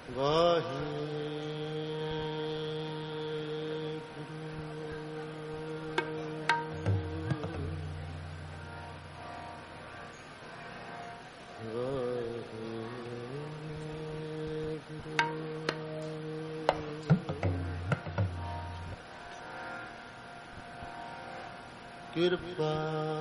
कृपा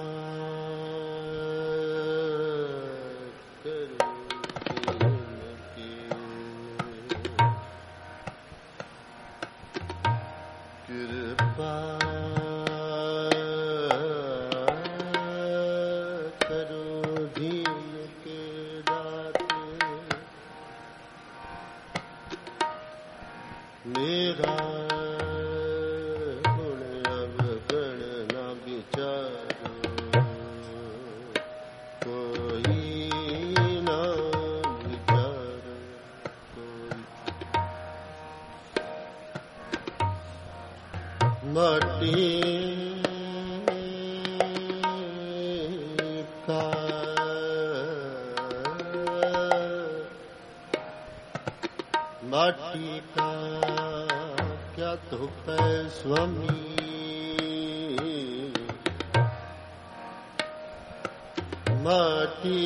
माटी का क्या धुप है स्वामी, माटी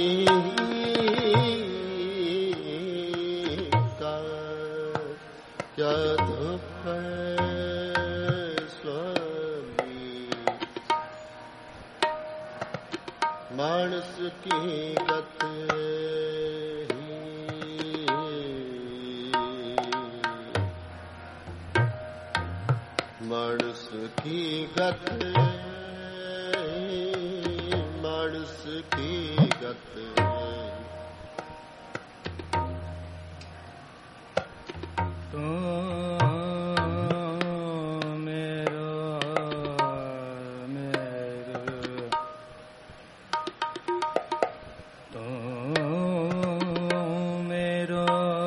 का क्या धुप है स्वामी, मानस की गत मानस की गत, मानस की गत, तो मेरो तो मेरो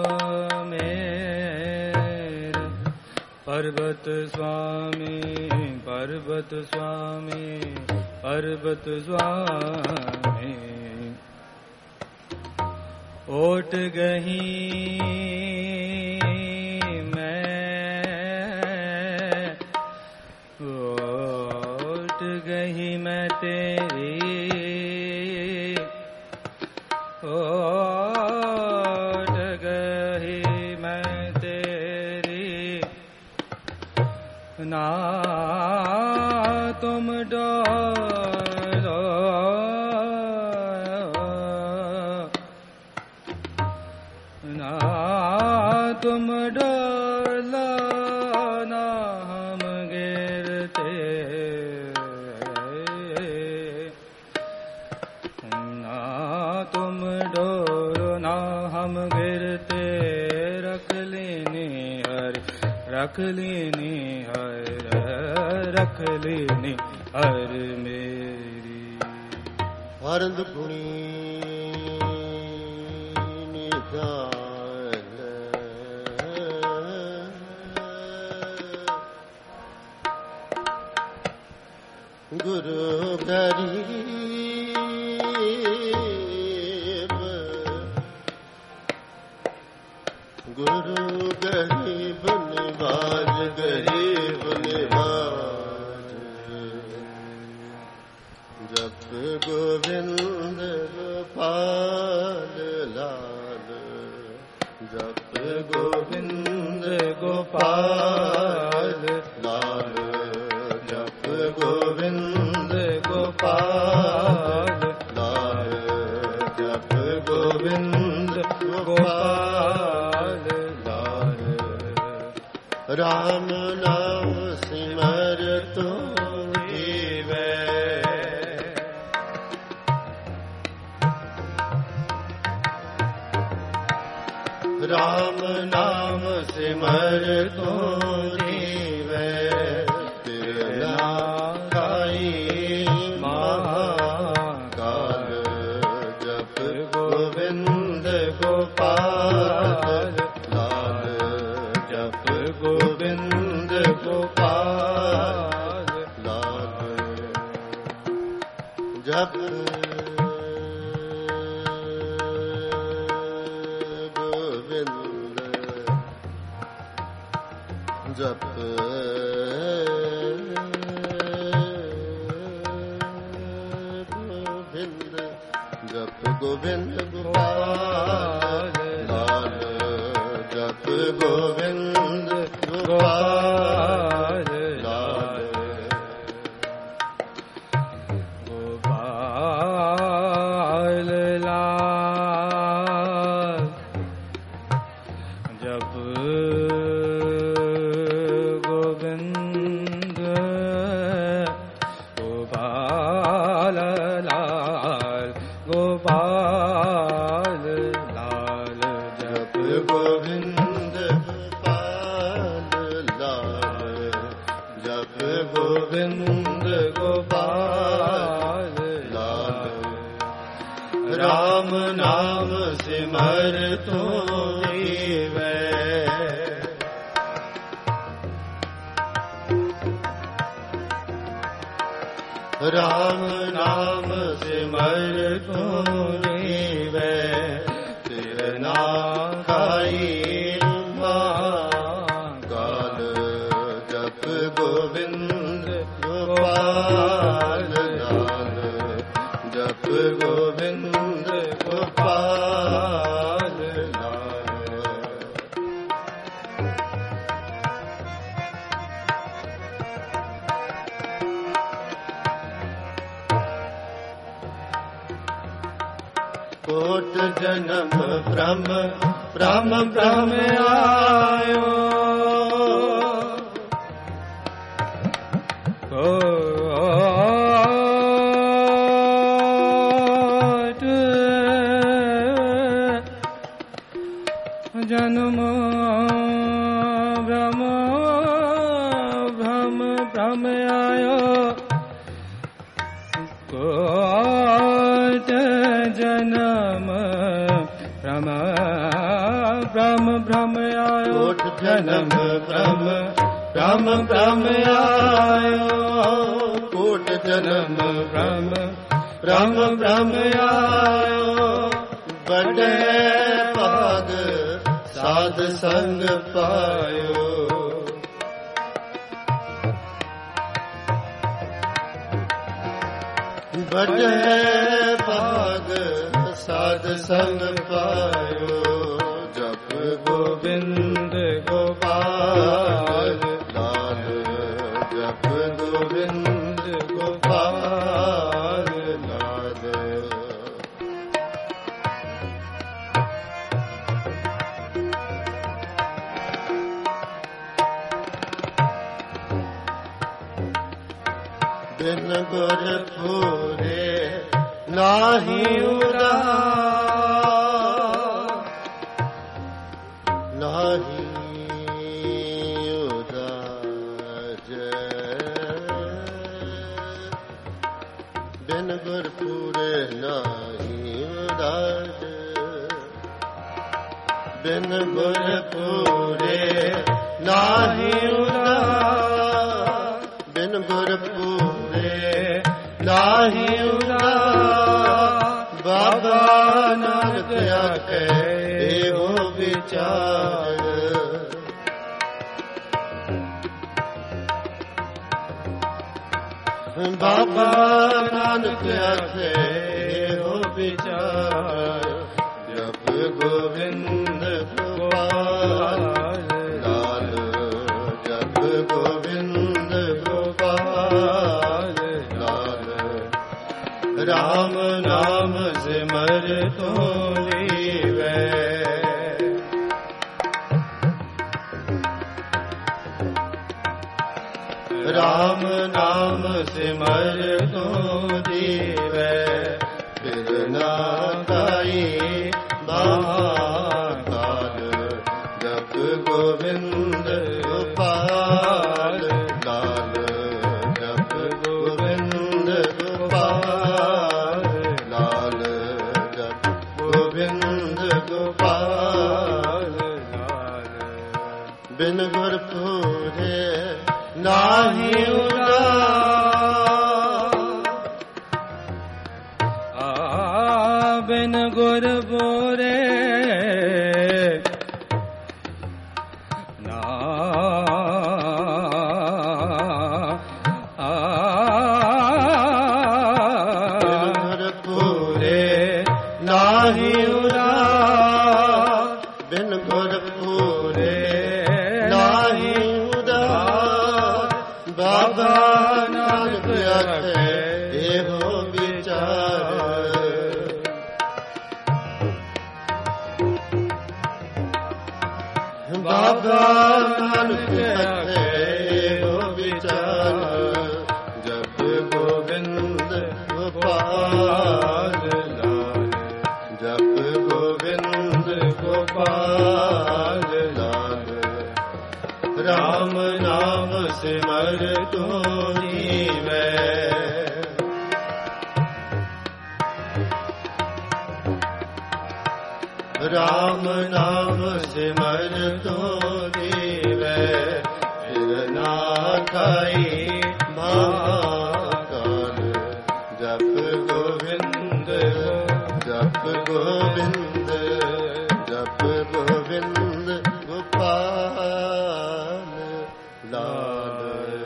पर्वत स्वामी, पर्वत स्वामी, पर्वत स्वामी, ओट गही मैं तेरी, ओट गही मैं तेरी, ना तुम डरो, ना तुम डरो, ना हम गिरते, ना तुम डरो, ना हम गिरते, रख लेनी हर, रख लेनी हर, रख लेनी हर मेरी। आनंद पुणी निधान, गुरु गरीब, गुरु गरीब निवाज, गरीब निवाज, जप गोविंद गोपाल लाल, जप गोविंद गोपाल लाल, जप गोविंद गोपाल लाल, जप गोविंद गोपाल लाल, राम नाम सिमर तो जीवे, राम नाम सिमर तो जीवे, तेरा गाई महाकाल, जप गोविंद गोपाल लाल, जप गोविंद गोपाल लाल, जप गोविंद जप गोविंद जप गोविंद गोपाल लाल जप गोविंद गोपाल लाल गोपाल लाल जप गोविंद गोपाल लाल गोपाल लाल जप गोविंद गोपाल लाल जप गोविंद गोपाल लाल राम नाम सिमर तो वे राम नाम सिमर तो वे तिर ना खाई काल जप गोविंद गोपाल लाल जप गोविंद गोपाल लाल कोट जन्म ब्रह्म ब्रह्म ब्रह्म आयो कोट जन्म ब्रह्म ब्रह्म ब्रह्म आयो कोट जन्म ब्रह्म ब्रह्म ब्रह्म आयो कोट जन्म ब्रह्म ब्रह्म ब्रह्म आयो कोट जन्म ब्रह्म ब्रह्म ब्रह्म आयो बड़े पाद साध संग पायो बड़े भाग साध संग पायो जप गोविंद गोपाल लाल जप गोविंद गोपाल लाल बिन गुर पूरे नाही उदार नाही उदार बिन गुर पूरे नाही उदार बिन गुर पूरे नाही उदार बिन गुर पूरे नाही उदार बाबा नानक आखे एहो विचार बाबा नानक आखे एहो विचार जप गोविंद गोपाल लाल जप गोविंद गोपाल लाल राम नाम सिमर तो लीवे राम नाम सिमर तो दीवे फिर ना काई महाकाल जप गोविंद गोपाल लाल जप गोविंद गोपाल लाल जप गोविंद गोपाल लाल बिन गुर पूरे नाही उदार बिन गुर पूरे और पूरे नाही उदार बाबा नानक आखे एहो विचार बाबा नानक आखे एहो विचार जप गोविंद गोपाल लाल जप गोविंद गोपाल लाल राम नाम सिमर तो जीवै राम नाम सिमर तो जीवै फिर ना खाई महाकाल जप गोविंद जप गोविंद जप गोविंद गोपाल लाल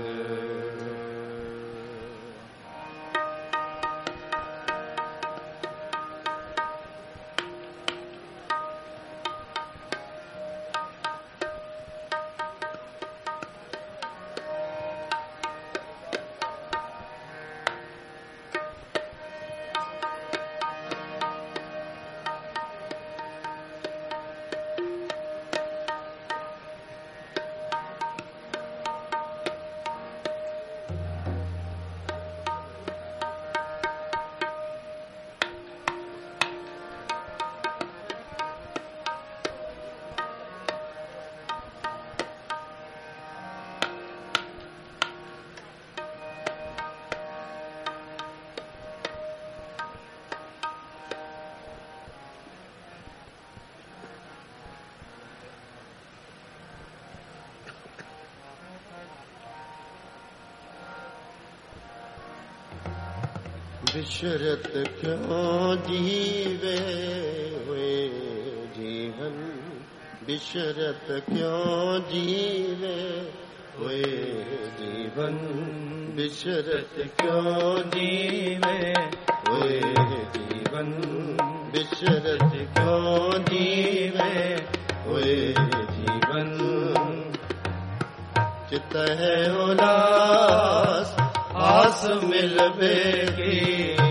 विशरत क्यों जीवे हुए जीवन विशरत क्यों जीवे हुए जीवन विशरत क्यों जीवे हुए जीवन विशरत क्यों जीवे हुए जीवन चित है उदास आस मिलबेगी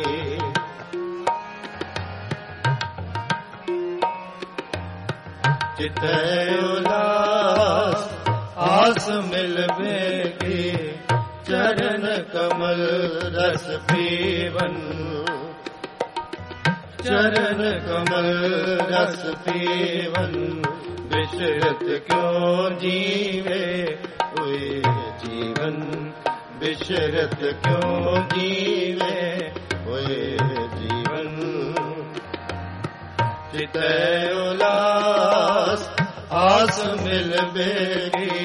चित उल्लास आस मिलबेगी चरण कमल रस पीवन चरण कमल रस पीवन विशरत क्यों जीवे हुए जीवन विशरत क्यों जीवे हुए जीवन चित उल्लास आस मिलबेगी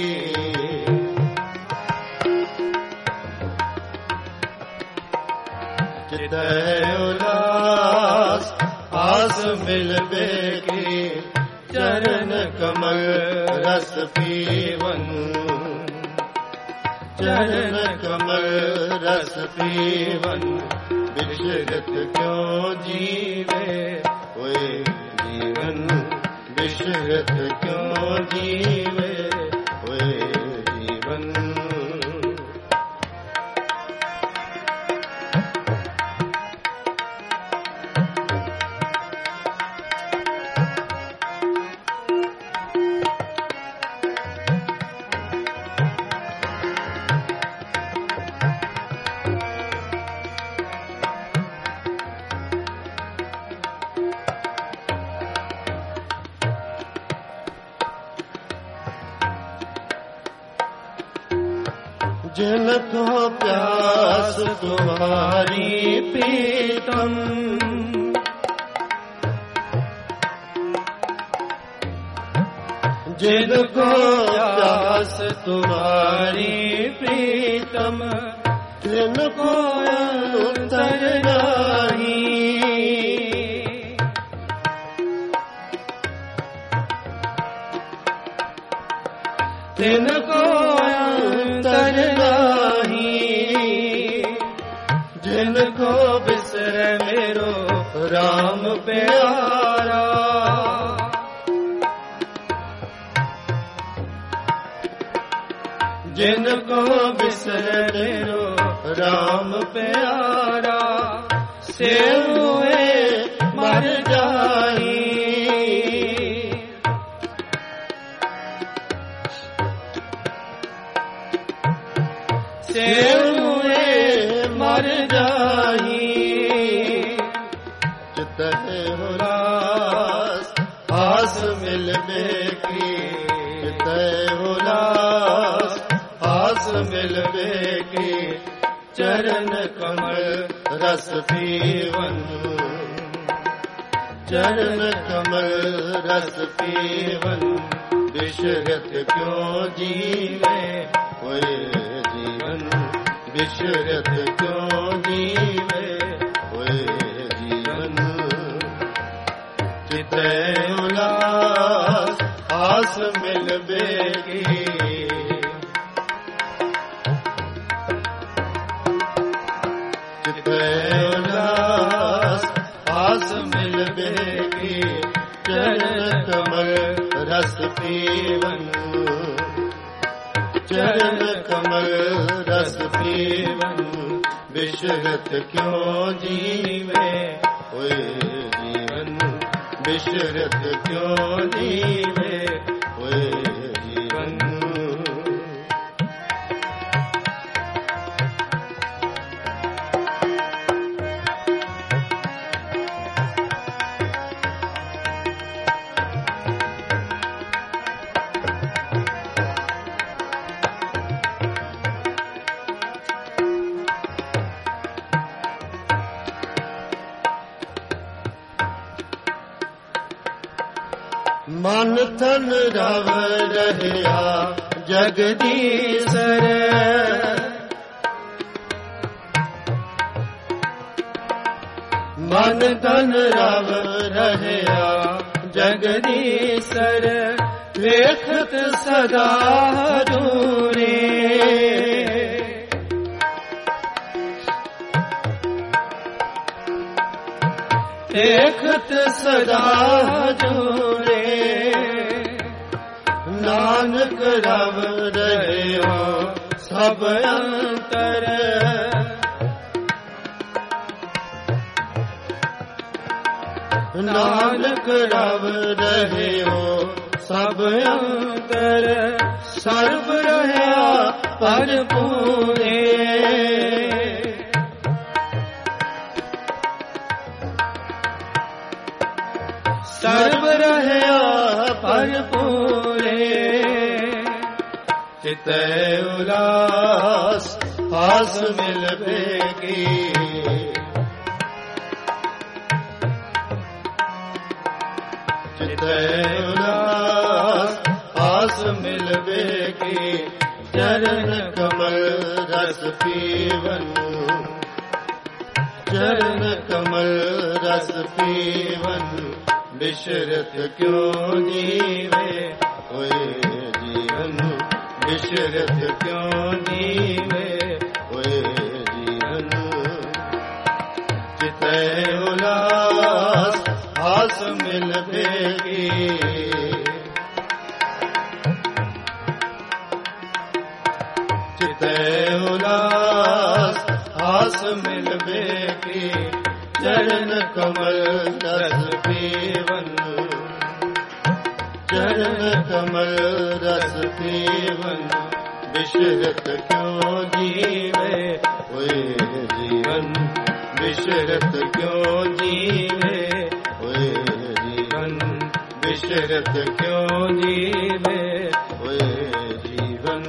चित उल्लास आस मिलबेगी चरण कमल रस पीवन चरण कमल रस पीवन विशरत क्यों जीवे हुए जीवन विशरत क्यों जीवे हुए जीवन जिनको प्यास तुम्हारी प्रीतम जिनको प्यास तुम्हारी प्रीतम जिनको अंतर नहीं जिनको अंतर नहीं जिनको बिसर मेरो राम प्यारा जिनको बिसर मेरो राम प्यारा, से हुए मर जाई। से हुए मर जाई। चितहि हुलास आस मिलबे की, चितहि हुलास आस मिलबे की। चरण कमल रस पीवन, चरण कमल रस पीवन। बिसरत क्यों जीवे कोई जीवन, बिसरत क्यों जीवे कोई जीवन। चितहि उलास आस मिलबे की, चितहि उलास आस मिलबे की। चरण कमल रस पीवन, चरण कमल रस पीवन। बिसरत क्यों जीवे कोई जीवन, बिसरत क्यों जीवे कोई जीवन। मन तन रव रहया जगदीशर, मन तन रव रहया जगदीशर। देखत सदा दूरे, देखत सदा दूरे। नानक रव रहयो सब अंतर, नानक रव रहयो सब अंतर। सर्व रहया भरपूरे, सर्व रहया भरपूरे। चितहि उलास आस मिलबे की, चितहि उलास आस मिलबे की। चरण कमल रस पीवन, चरण कमल रस पीवन। बिसरत क्यों जीवे कोई जीवन, बिसरत क्यों जीवे कोई जीवन। चितहि उलास आस मिलबे की, चितहि उलास आस मिलबे की। चरण कमल रस पीवन, चरण कमल रस पीवन। बिसरत क्यों जीवे कोई जीवन, बिसरत क्यों जीवे कोई जीवन। बिसरत क्यों जीवे कोई जीवन।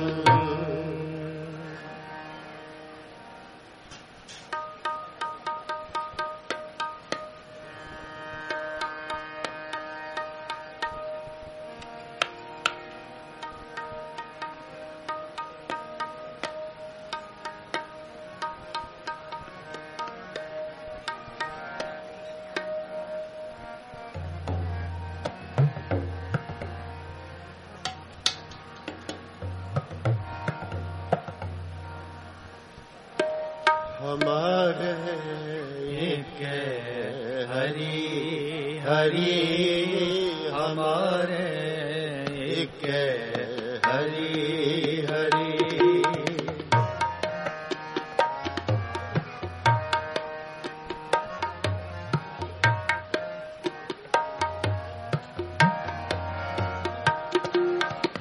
हमारे एक हरि हरि, हमारे एक हरि हरि।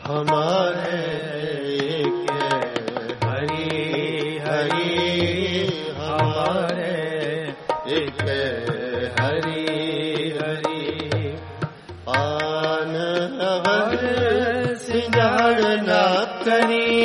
हमारे एक हरि हरि हमारे एक हरि हरि आन अवर सिंगार ना करी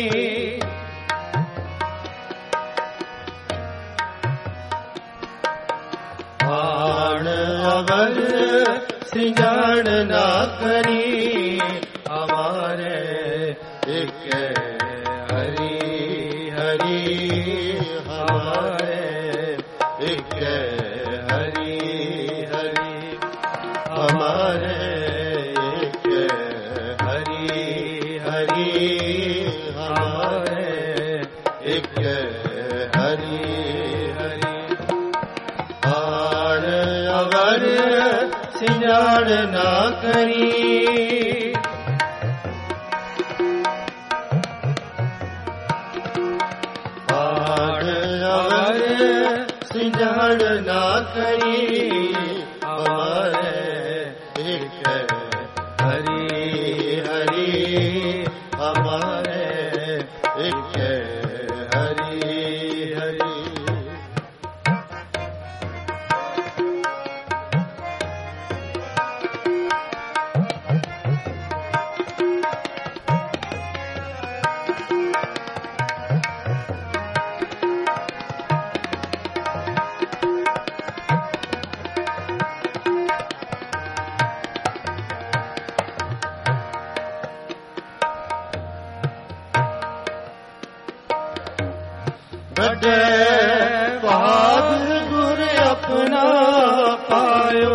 आन अवर सिंगार ना करी हमारे एक हरि हरि हमारे एक हरि हरि हमारे एक हरि हरि हमारे एक हरि हरि आन अवर सिंगार ना करी सिंगार ना करी हमारे एक हरि हरि हमारे एक हरि हरि बड़े भाग गुर अपना पायो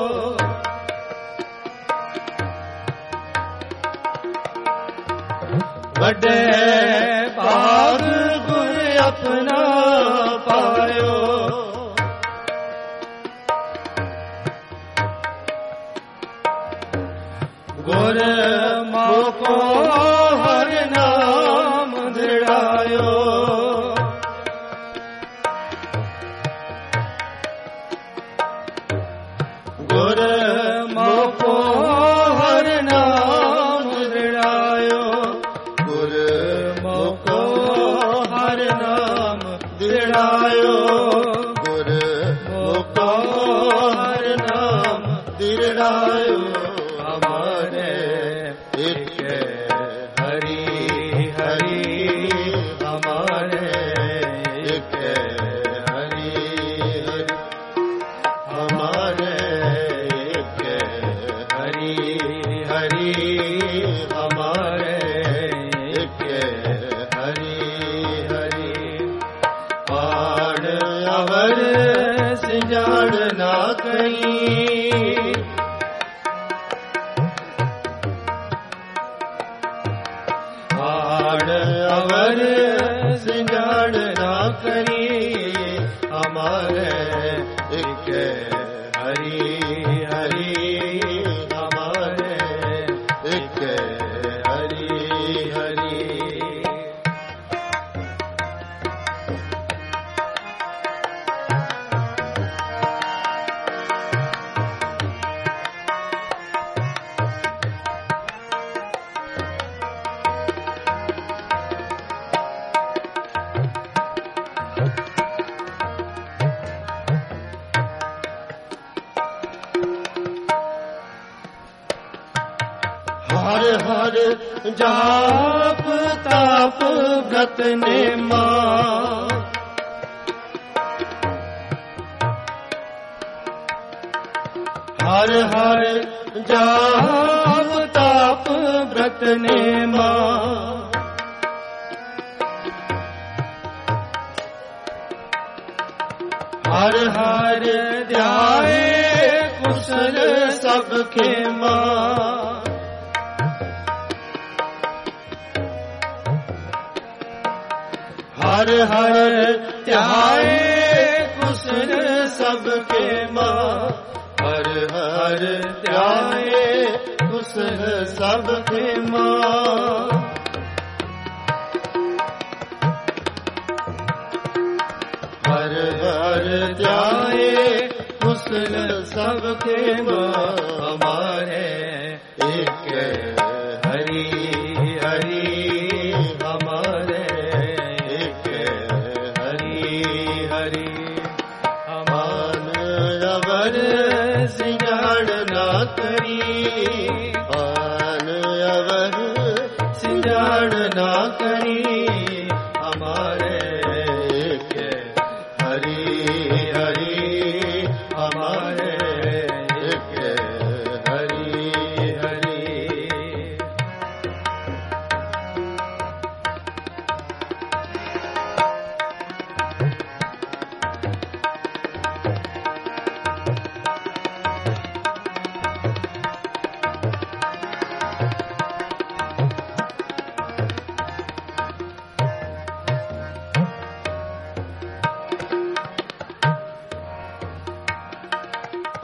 बड़े भाग गुर अपना पायो गुर मोको हर नाम दृढ़ायो गुर मोको हर नाम दृढ़ायो गुर मोको हर नाम दृढ़ायो गुर मोको हर नाम दृढ़ायो हमारे एक हरि हरि हमारे एक हरि हरि हमारे एक हरि हरि हमारे एक हरि हरि आन अवर सिंगार ना करी आन अवर सिंगार ना करी हमारे एक हरि हरि हमारे एक हरि हरि हर हर जाप ताप व्रत ने मां हर हर जाप ताप व्रत ने मां हर हर ध्याए कुशल सबके मां हर हर ध्याए कुशल सबके मां हर हर ध्याए कुशल सबके मां हर हर ध्याए कुशल सबके मां हमारे एक हरि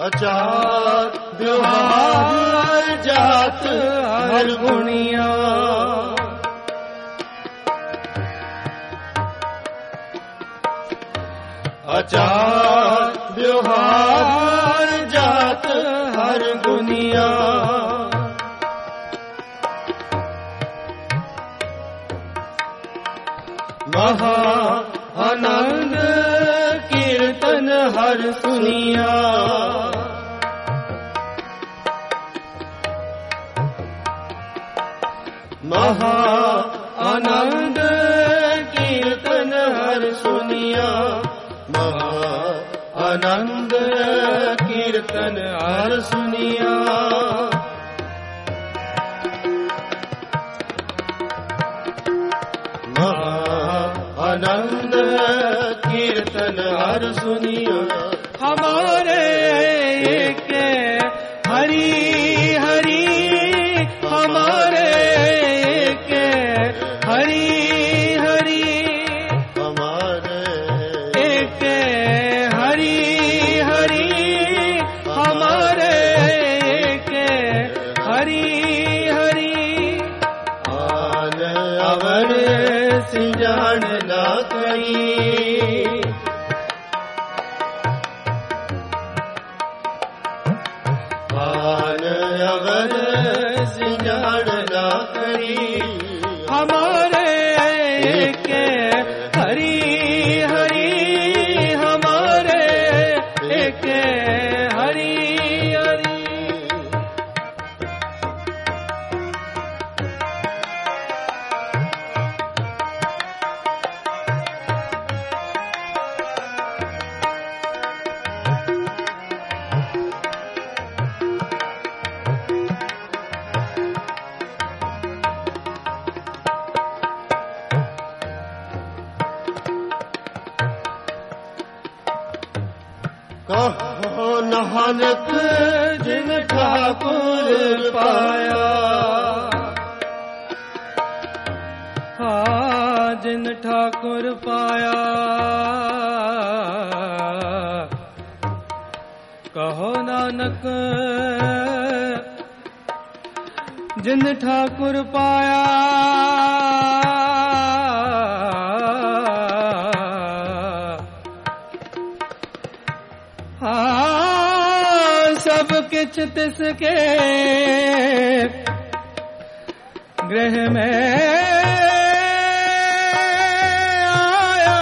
आचार व्यवहार जात हर गुणिया। आचार व्यवहार जात हर गुनिया। महा आनंद कीर्तन हर सुनिया। महा आनंद कीर्तन हर सुनिया। महा आनंद कीर्तन हर सुनिया। आनंद कीर्तन हर सुनिया। हमारे एक हरि हरि, हमारे एक हरि हरि, हमारे एक हरि हरि, हमारे एक हरि हरि। आन अवर सिंजान ना करी। आन अवर सिंजान ना करी। हमारे एक हरि हरि, हमारे एक हरि हरि। कहो नानक जिन ठाकुर पाया। हाँ जिन ठाकुर पाया। कहो नानक जिन ठाकुर पाया। सब किछ तिसके गृह में आया।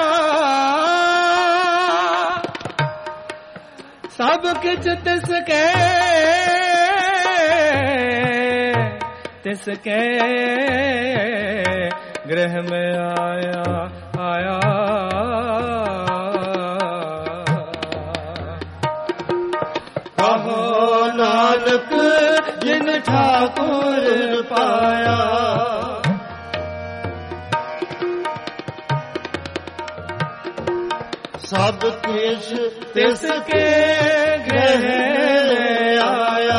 सब किछ तिसके तिसके गृह में आया आया। नानक जिन ठाकुर पाया। सब किछ तिसके गृह में आया।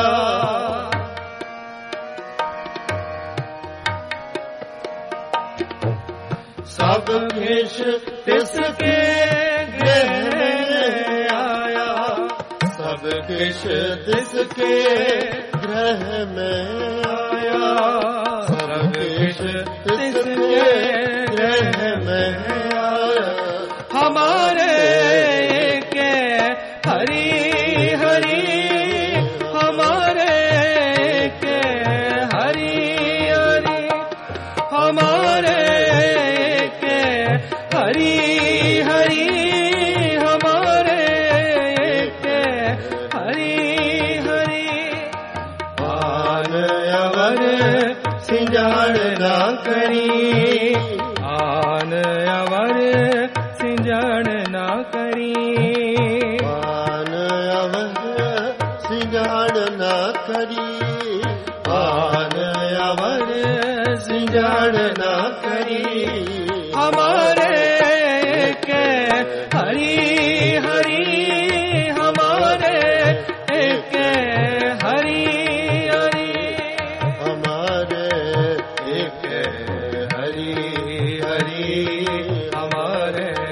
सब किछ तिसके गृह में आया। सब किछ तिसके गृह में आया। सब किछ तिसके गृह में आया। हमारे एक हरि हरि, हमारे एक हरि हरि, हमारे एक हरि हरि, हमारे एक हरि हरि। आन अवर सिंजान ना करी। आन अवर सिंजान ना करी। आन अवर सिंजान ना करी। आन अवर सिंजान ना करी। हमारे एक हरि हरि, हमारे एक हरि हरि, हमारे एक हरि हरि, हमारे एक हरि हरि।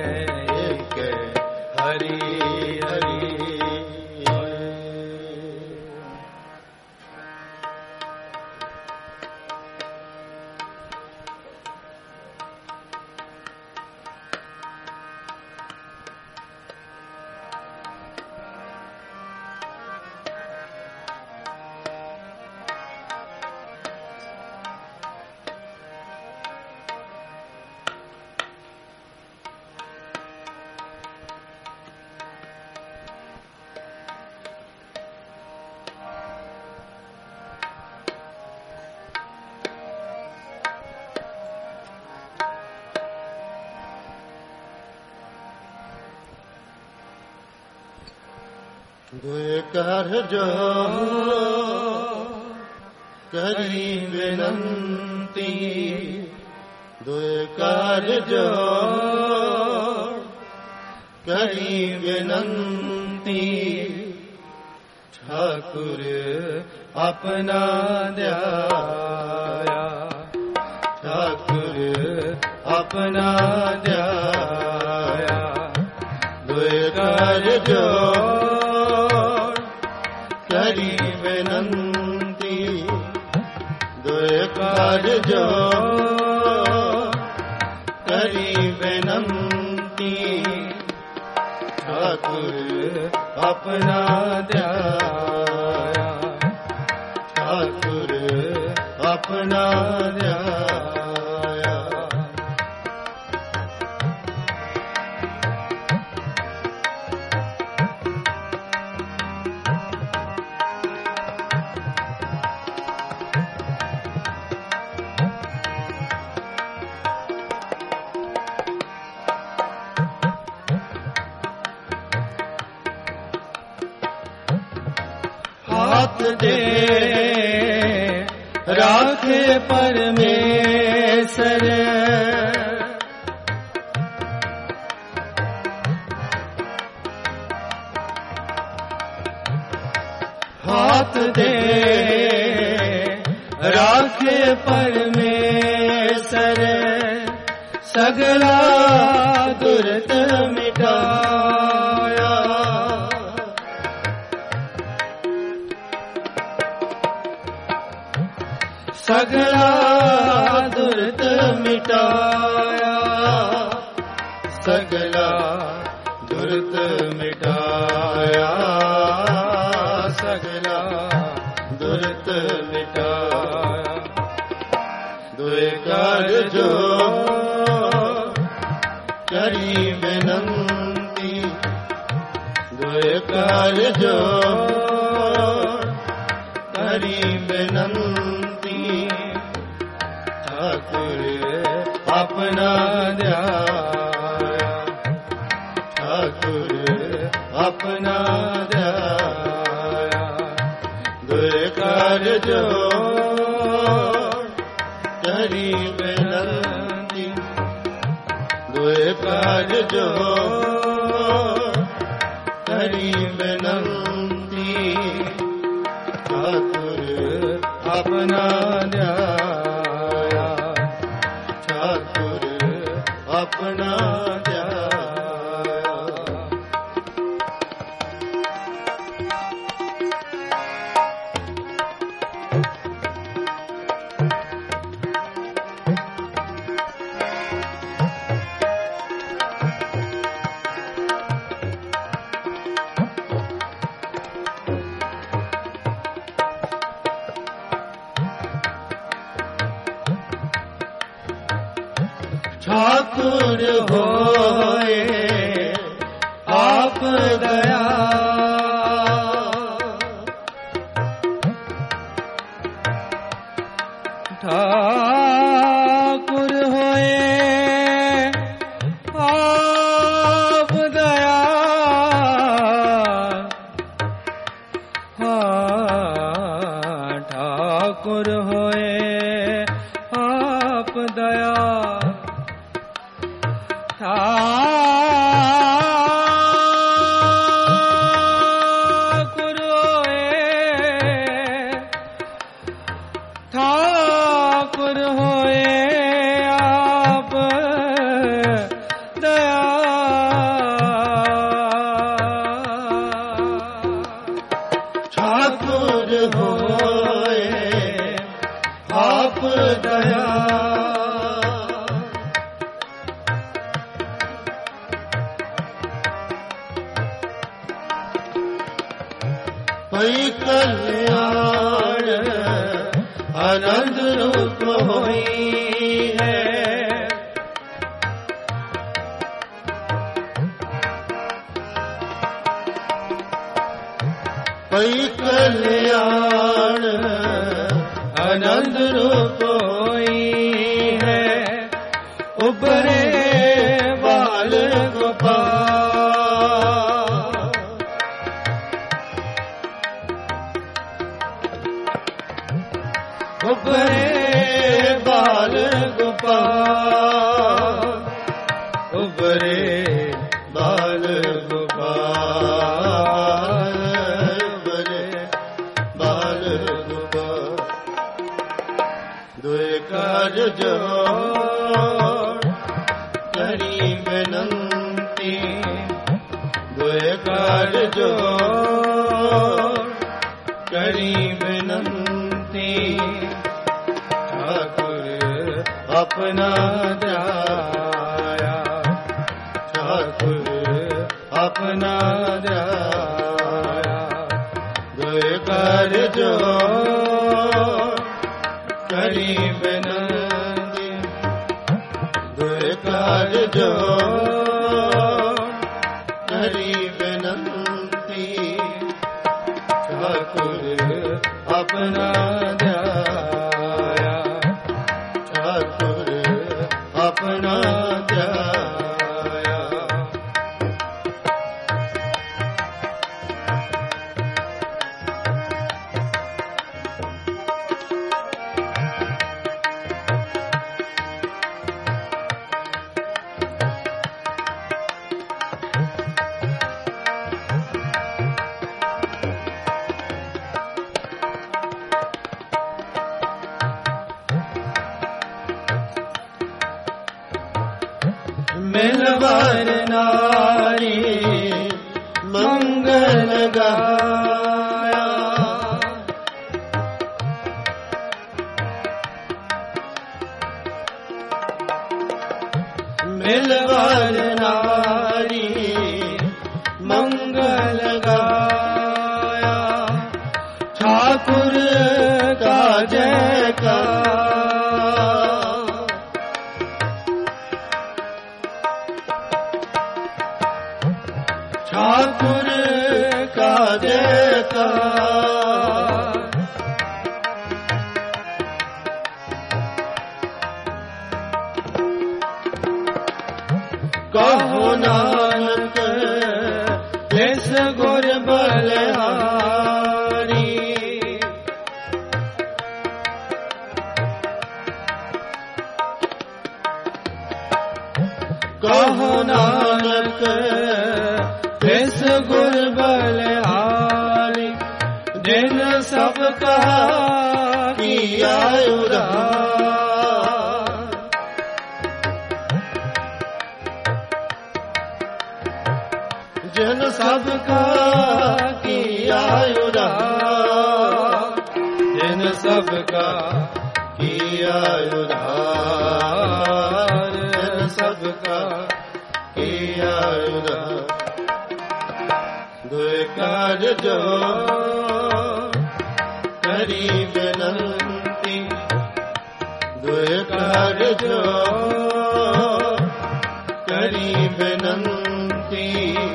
दुए कर जो करी विनंती, दुए कर जो करी विनंती, ठाकुर अपना ध्याया, ठाकुर अपना ध्याया। दुए कर जो करी विनंती, दुए कर जो करी विनंती, ठाकुर अपना ध्याया, ठाकुर अपना ध्याया। हाथ दे राखे परमेश्वर, हाथ दे राखे परमेश्वर, सगला दुर्त मिटाया, सगला दुर्त मिटाया, सगला दुर्त मिटाया, सगला दुर्त मिटाया। दुए कर जो करी विनंती, दुए कर जो करी विनंती, ठाकुर अपना ध्याया, ठाकुर अपना ध्याया। दुए कर जो करी विनंती, दुए कर जो करी विनंती, ठाकुर अपना ध्याया, ठाकुर अपना ध्याया। ठाकुर होए आप दया, ठाकुर होए आप दया, हाँ ठाकुर होए आप दया, ठाकुर होए, ठाकुर होए आप दया, ठाकुर होए आप दया। कोई कल्याण आनंद रूप होई है, कोई कल्याण आनंद रूप होई गोपाल उबरे बाल गोपाल उबरे बाल गोपाल दुए कार जोड़ करी विनंती दुए कार जोड़ करी विनंती ठाकुर अपना ध्याया ठाकुर अपना ध्याया दुए कार जोड़ करी विनंती दुए कार जोड़ करी विनंती ठाकुर अपना ध्याया ठाकुर अपना ध्याया मिलवर नारी मंगल गाया मिलवर नारी मंगल गाया ठाकुर का जयकार ठाकुर का जयकार कहो नानक इस गुर बलिहारी कहो नानक इस गुर बलिहारी जिन सब कहा किया उधार जिन सब कहा किया उधार जिन सब का किया उधार जिन सब का किया उधार दुए कार जो करी विनंती दुए कार जो करी विनंती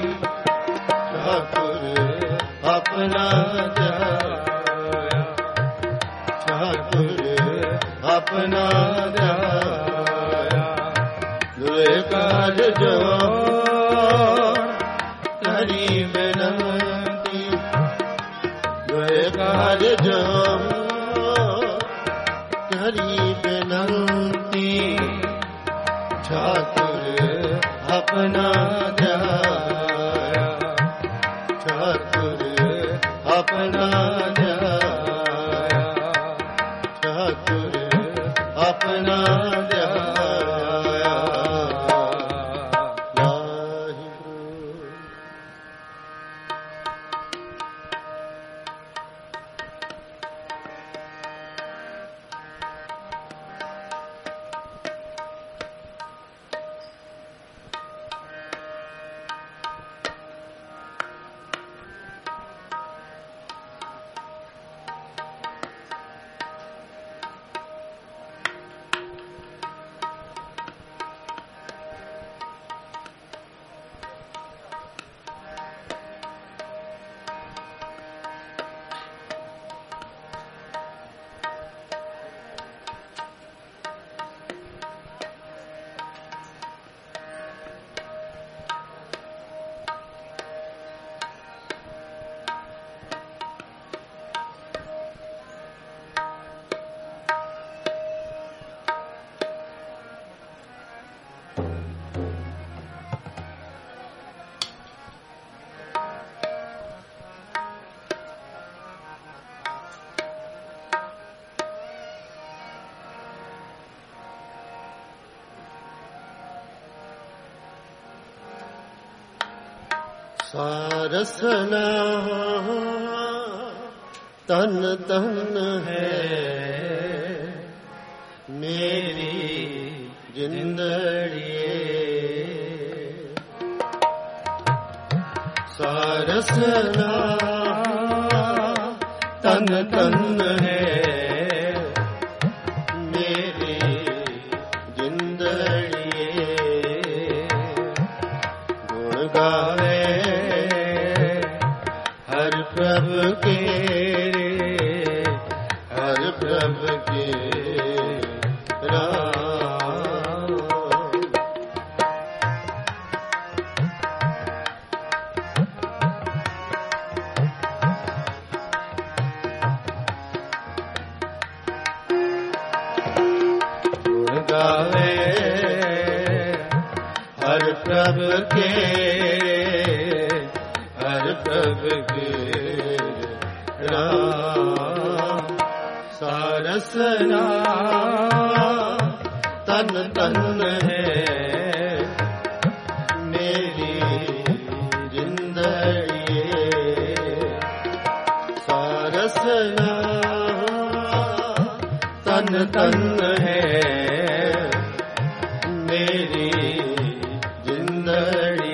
ठाकुर अपना ध्याया ठाकुर अपना ध्याया दुए कार जो करी विनंती दुए कार जो करी विनंती ठाकुर अपना ध्याया ठाकुर अपना ध्याया ठाकुर अपना ध्याया सारसना तन तन है मेरी जिंदड़ी सारसना तन तन है मेरी जिंदड़ी गुण गावे हर प्रभु के हर प्रभु के गावे हर प्रभु के हर प्रभु के राम सारसना तन तन है मेरी जिंदड़ी सारसना तन तन है मेरी जिंदड़ी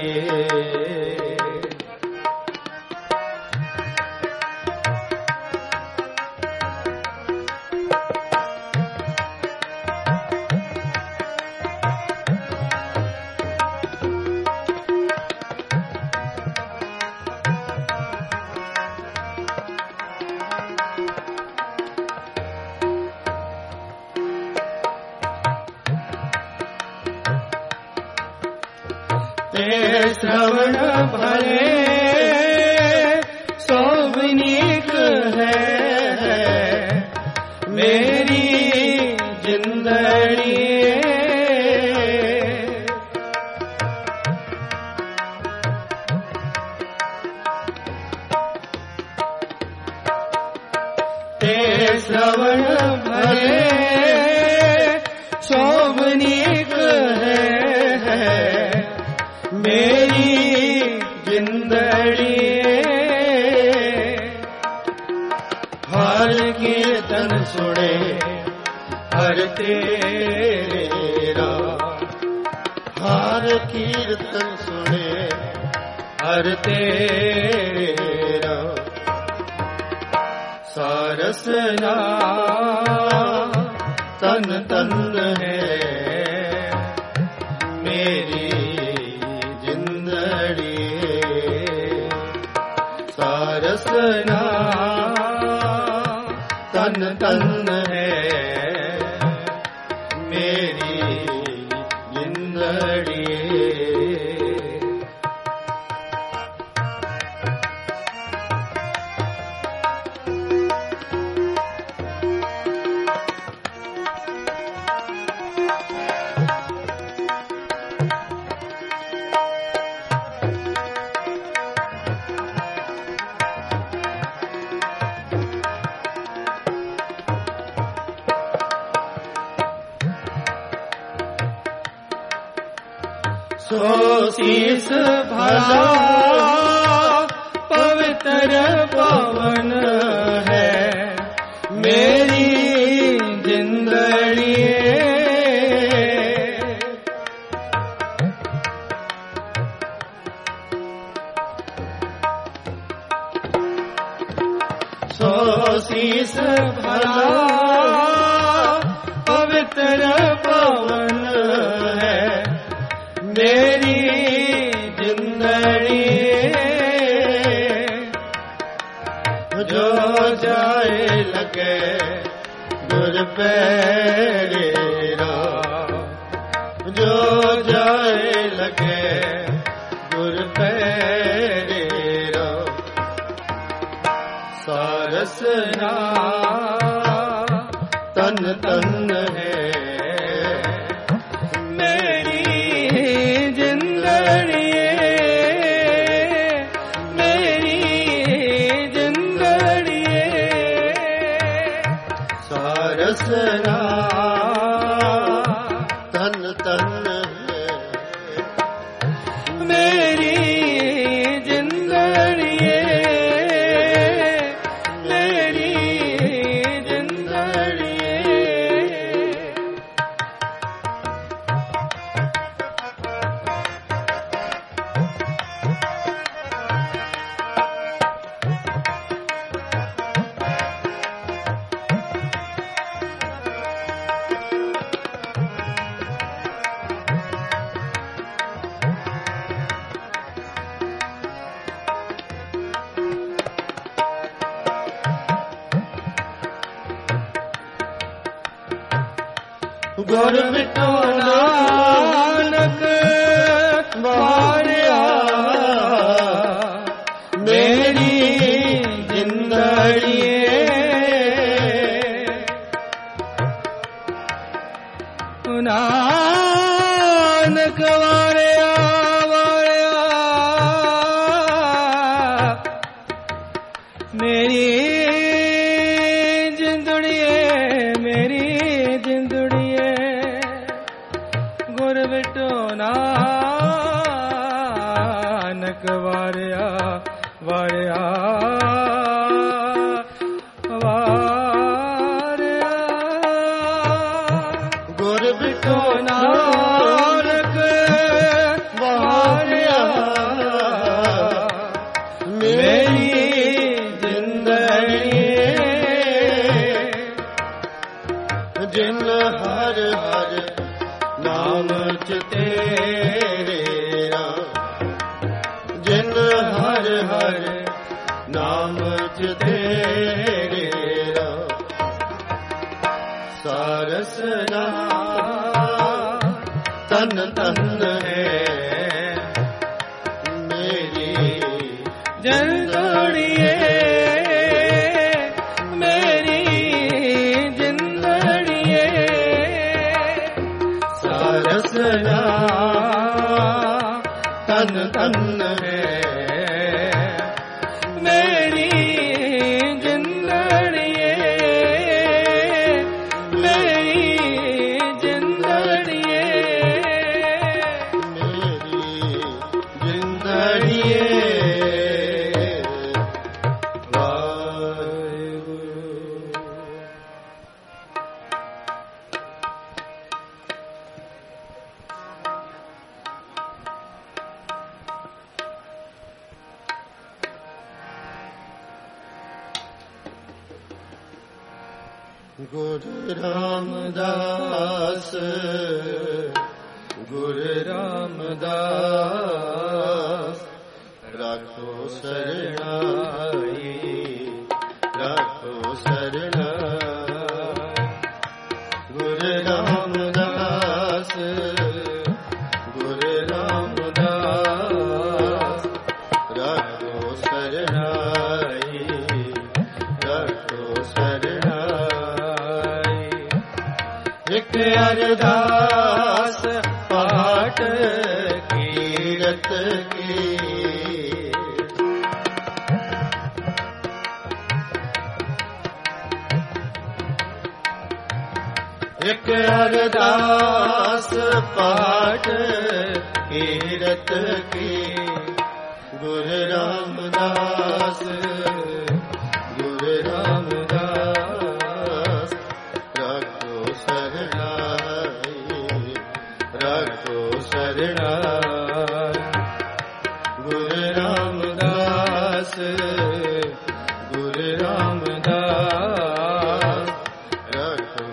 श्रवण भले सौवनीक है मेरी जिंदड़ी श्रवण भले सौवनीक है मेरी जिंदड़ी हर कीर्तन सुने हर तेरा हर कीर्तन सुने हर तेरा सारसना तन तन है मेरी सारसना तन तन है मेरी जिंदड़ी सो शीस भला पवित्र पवन है मेरी जिंदड़ी सो शीस भला पवित्र पवन है मेरी जिंदड़ी जो जाए लगे गुर पैरेरा जो जाए लगे गुर पैरेरा सारसना तन तन है सारसना ਗੁਰ ਬਿਟੋ ਨਾਨਕ ਵਾਰਿਆ ਮੇਰੀ ਜਿੰਦੜੀਏ ਨਾਨਕ ਵਾਰਿਆ ਵਾਰਿਆ ਮੇਰੀ ਜਿੰਦੜੀਏ ਮੇਰੀ ਜਿੰਦੜੀਏ ਗੁਰ ਬਿਟੋ ਨਾਨਕ ਵਾਰਿਆ ਵਾਰਿਆ ਵਾਰਿਆ ਗੁਰ ਬਿਟੋ ਨਾਨਕ ਵਾਰਿਆ ਮੇਰੀ ਜਿੰਦੜੀਏ ਜਿਨ ਹਰ ਹਰ ਨਾਮ ਚ ਤੇਰਾ ਜਿਨ ਹਰ ਹਰ ਨਾਮ ਚ ਤੇਰਾ ਸਾਰਸ ਨਾਮ ਤਨ ਤਨ ਹੈ ਮੇਰੀ ਜਿੰਦੜੀਏ ਮੇਰੀ ਜਿੰਦੜੀਏ ਸਾਰਸ ਨਾਮ ਤਨ ਤਨ ਹੈ ਮੇਰੀ ਜਿੰਦੜੀਏ ਮੇਰੀ ਜਿੰਦੜੀਏ ਮੇਰੀ ਜਿੰਦੜੀਏ ਗੁਰੂ ਰਾਮਦਾਸ ਗੁਰੂ ਰਾਮਦਾਸ ਰਾਖੋ ਸਰਣਾਈ ਰਾਖੋ ਸਰਣਾਈ ਗੁਰੂ ਰਾਮਦਾਸ ਗੁਰੂ ਰਾਮਦਾਸ ਰਾਖੋ ਸਰਣਾਈ ਰਾਖੋ ਸਰਣਾਈ ਇੱਕ ਅਰਦਾਸ ਪਾਠ ਕੀਰਤ ਕੀ ਇੱਕ ਅਰਦਾਸ ਪਾਠ ਕੀਰਤ ਕੀ ਗੁਰੂ ਰਾਮਦਾਸ ਗੁਰੂ ਰਾਮਦਾਸ ਰਾਖੋ ਸਰਣਾਈ ਰਾਖੋ ਸਰਣਾਈ ਗੁਰੂ ਰਾਮਦਾਸ ਗੁਰੂ ਰਾਮਦਾਸ ਰਾਖੋ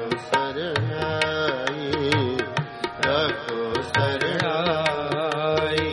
ਸਰਣਾਈ ਰਾਖੋ ਸਰਣਾਈ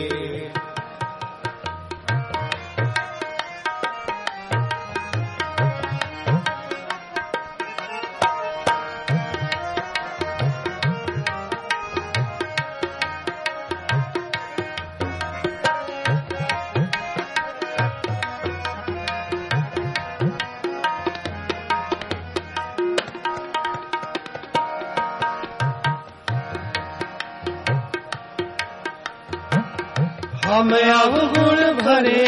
हम अवगुण भरे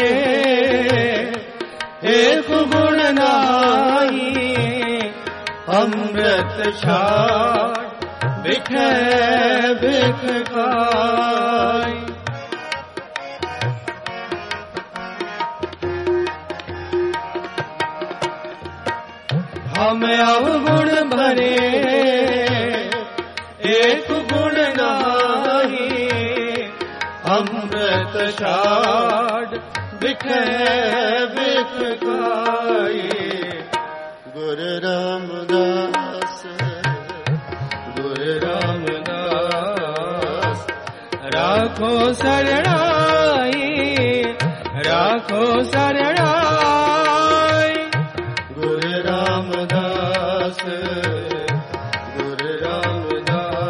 एक गुण नाई अमृत छाड़ बिखे बिख खाई हम अवगुण भरे एक गुण नाही अमृत छाड़ बिखे बिख खाई गुरु रामदास राखो शरणाई राखो शरणाई गुरु रामदास गुरु रामदास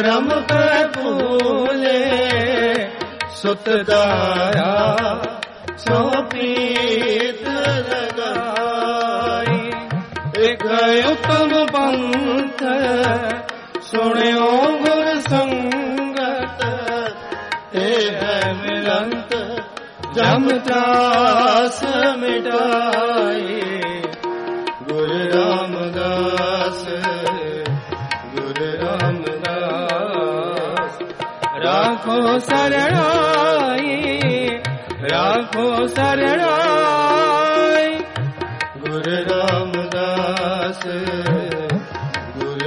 ਕਰਮ ਪੈ ਭੂਲੇ ਸੁਤ ਦਾਇਆ ਸੋ ਪੀਤ ਲਗਾਈ ਇਕ ਉਤਮ ਪੰਥ ਸੁਣਿਓ ਗੁਰ ਸੰਗਤ ਤੇ ਹੈ ਮਿਲੰਤ ਜਮ ਤਰਾਸ ਮਿਟਾਈ ਗੁਰ ਰਾਮਦਾਸ ਰਾਖੋ ਸਰਣਾਈ ਰਾਖੋ ਸਰਣਾਈ ਗੁਰ ਰਾਮਦਾਸ ਗੁਰ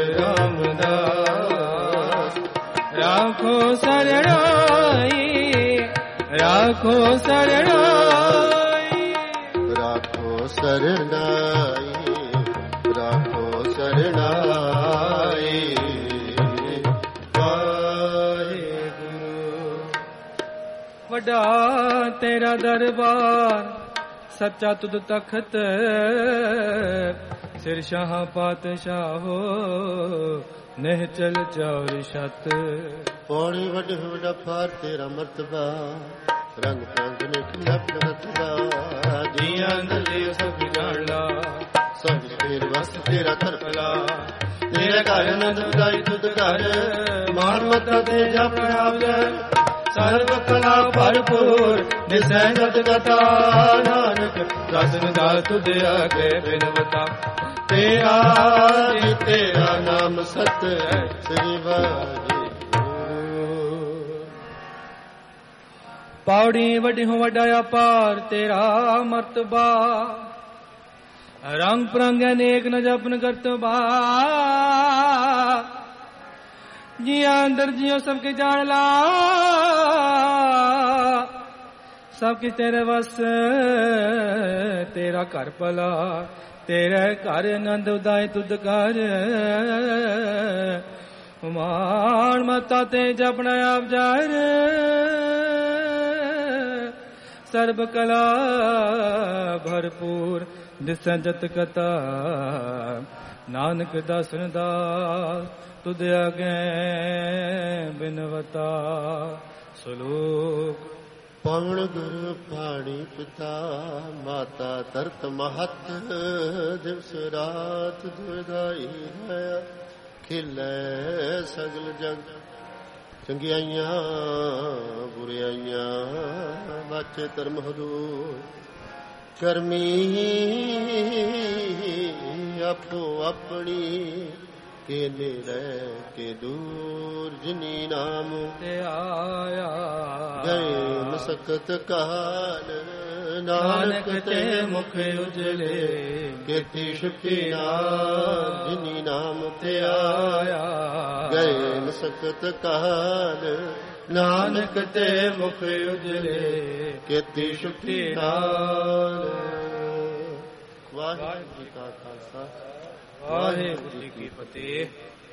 ਰਾਮਦਾਸ ਰਾਖੋ ਸਰਣਾਈ ਰਾਖੋ ਸਰਣਾਈ ਰਾਖੋ ਸਰਣਾਈ ਰਾਖੋ ਸਰਣਾਈ ਵੱਡਾ ਤੇਰਾ ਦਰਬਾਰ ਸੱਚਾ ਤੁਧ ਤਖਤ ਸਿਰ ਸ਼ਾਹ ਪਾਤਸ਼ਾਹੋ ਨਹਿ ਚਲ ਚੌਰ ਛਤ ਪੌੜੀ ਵੱਡੇ ਵੱਡਾ ਫਾਰ ਤੇਰਾ ਮਰਤਬਾ ਰੰਗ ਰੰਗ ਨੇ ਖਿਲਪ ਰਤਬਾ ਜੀਆਂ ਅੰਦਰ ਸਭ ਜਾਣ ਲਾ ਸਭ ਤੇਰੇ ਵਸ ਤੇਰਾ ਤਰਪਲਾ ਤੇਰੇ ਘਰ ਆਨੰਦ ਉਦਾਈ ਤੁਧ ਘਰ ਮਾਨ ਮਤਾ ਤੇ ਜਪ ਆਪ ਸਰਬ ਕਲਾ ਭਰਪੂਰ ਨਿਸੈ ਜਤ ਗਤਾ ਨਾਨਕ ਰਸਨ ਦਾ ਤੁਧ ਆਗੇ ਬਿਨਵਤਾ ਤੇਰਾ ਜੀ ਤੇਰਾ ਨਾਮ ਸਤ ਹੈ ਸ੍ਰੀ ਵਾਹਿਗੁਰੂ ਪੌੜੀ ਵੱਡੀ ਹੋ ਵੱਡਾ ਅਪਾਰ ਤੇਰਾ ਮਰਤਬਾ ਰੰਗ ਪ੍ਰੰਗ ਅਨੇਕ ਨ ਜਪਨ ਕਰਤਬਾ ਜੀਆਂ ਅੰਦਰ ਜਿਉ ਸਭ ਕੇ ਜਾਣ ਲਾ ਸਭ ਕੀ ਤੇਰੇ ਵਸ ਤੇਰਾ ਘਰ ਭਲਾ ਤੇਰੇ ਘਰ ਆਨੰਦ ਉਦਾਈ ਤੁਧ ਕਰ ਮਾਣ ਮਤਾ ਤੇ ਜਪਣਾ ਆਪ ਜਾਰ ਸਰਬ ਕਲਾ ਭਰਪੂਰ ਦਿਸੈ ਜਤ ਕਤਾ ਨਾਨਕ ਦਾਸਨ ਦਾਸ ਤੁਧ ਅਗੇ ਬਿਨਵਤਾ ਸਲੋਕ ਪਵਨ ਗੁਰ ਪਾਣੀ ਪਿਤਾ ਮਾਤਾ ਧਰਤ ਮਹਤ ਦਿਵਸ ਰਾਤ ਦੁਇਦਾਈ ਹੈ ਖਿਲੇ ਸਗਲ ਜਗ ਚੰਗਿਆਈਆਂ ਬੁਰਿਆਈਆਂ ਵਾਚੇ ਧਰਮ ਹਦੂਰ ਕਰਮੀ ਆਪੋ ਆਪਣੀ ਕੇ ਨੇੜੇ ਕੇ ਦੂਰ ਜਿਨੀ ਨਾਮ ਤੇ ਆਇਆ ਗਏ ਮਸਕਤ ਕਾਲ ਨਾਨਕ ਤੇ ਮੁਖ ਉਜਲੇ ਕੀਰਤੀ ਸ਼ਕਤੀ ਨਾਲ ਜਿਨੀ ਨਾਮ ਤੇ ਆਇਆ ਗਏ ਮਸਕਤ ਕਾਲ ਨਾਨਕ ਤੇ ਮੁਖ ਉਜਲੇ ਕੀਰਤੀ ਸ਼ਕਤੀ ਨਾਲ ਵਾਹਿਗੁਰੂ ਜੀ ਕਾ ਖਾਲਸਾ ਵਾਹਿਗੁਰੂ ਜੀ ਕੀ ਫਤਿਹ।